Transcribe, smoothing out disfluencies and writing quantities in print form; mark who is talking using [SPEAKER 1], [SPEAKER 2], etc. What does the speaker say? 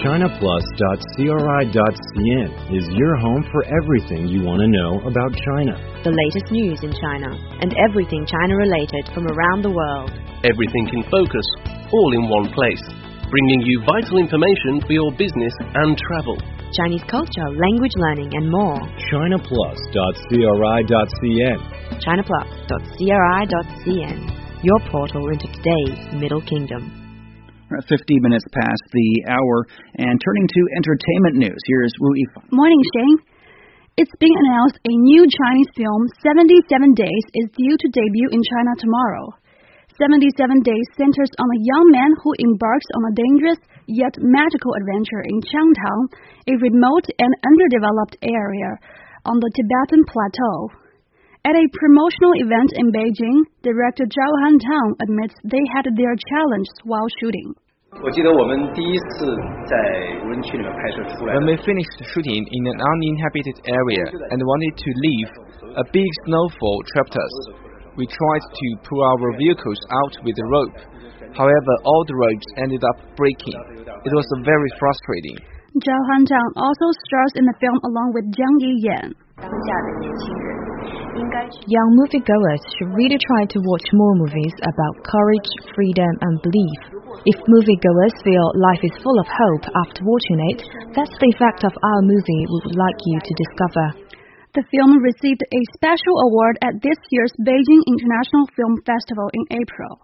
[SPEAKER 1] ChinaPlus.cri.cn is your home for everything you want to know about China.
[SPEAKER 2] The latest news in China and everything China-related from around the world.
[SPEAKER 3] Everything in focus, all in one place, bringing you vital information for your business and travel.
[SPEAKER 2] Chinese culture, language learning and more.
[SPEAKER 1] ChinaPlus.cri.cn.
[SPEAKER 2] ChinaPlus.cri.cn. Your portal into today's Middle Kingdom.
[SPEAKER 4] 50 minutes past the hour, and turning to entertainment news, here's Wu Yifang.
[SPEAKER 5] Morning, Shane. It's been announced a new Chinese film, 77 Days, is due to debut in China tomorrow. 77 Days centers on a young man who embarks on a dangerous yet magical adventure in Qiangtang, a remote and underdeveloped area on the Tibetan Plateau. At a promotional event in Beijing, director Zhao Hantang admits they had their challenges while shooting.
[SPEAKER 6] When
[SPEAKER 7] we finished shooting in an uninhabited area and wanted to leave, a big snowfall trapped us. We tried to pull our vehicles out with a rope. However, all the ropes ended up breaking. It was very frustrating.
[SPEAKER 5] Zhao Hantang also stars in the film along with Jiang Yiyan.
[SPEAKER 2] Young moviegoers should really try to watch more movies about courage, freedom and belief. If moviegoers feel life is full of hope after watching it, that's the effect of our movie we would like you to discover.
[SPEAKER 5] The film received a special award at this year's Beijing International Film Festival in April.